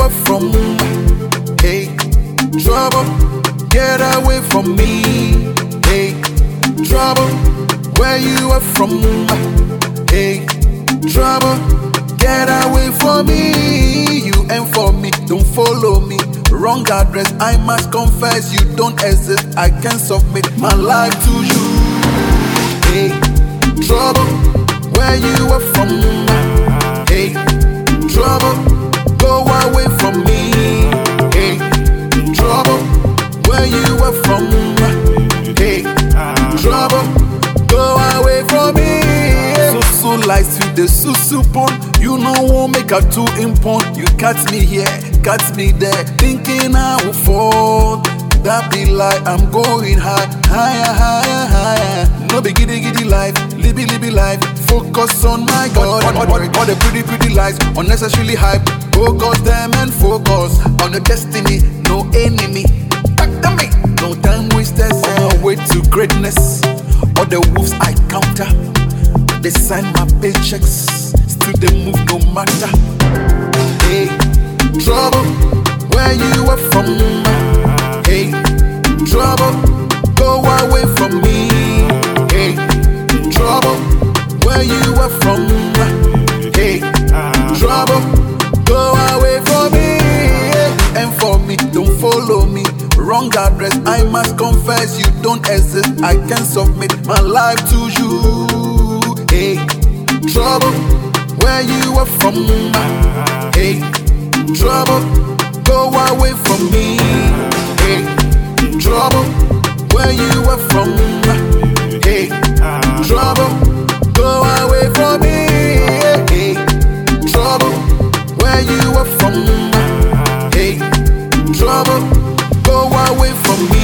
are from. Hey, trouble, get away from me. Hey, trouble, where you are from. Hey, trouble, get away from me. You ain't for me, don't follow me. Wrong address, I must confess you don't exist. I can submit my life to you. Hey, trouble, where you are from. Hey, trouble, go away from me. Hey, trouble, where you are from. Hey, trouble, go away from me. So lies with the susu pon. You know won't make a two in pon. You cut me here, cut me there, thinking I will fall. That be like I'm going high, higher, higher, higher. No be giddy giddy life, libby libby life. Focus on my God. All the pretty lies, unnecessarily hype. Focus them and focus on your destiny. No enemy, back to me. No time wasters on my way to greatness. All the wolves I counter, they sign my paychecks. Still they move no matter. Hey, trouble, where you are from. Hey, trouble, go away from me. Hey, trouble, where you are from. Hey, trouble, go away from me. And for me, don't follow me. Wrong address, I must confess you don't exist. I can submit my life to you. Hey, trouble, where you are from. Hey, trouble, go away from me. Hey, trouble, where you are from. Hey, trouble, go away from me. Hey, trouble, where you are from. Hey, trouble, go away from me.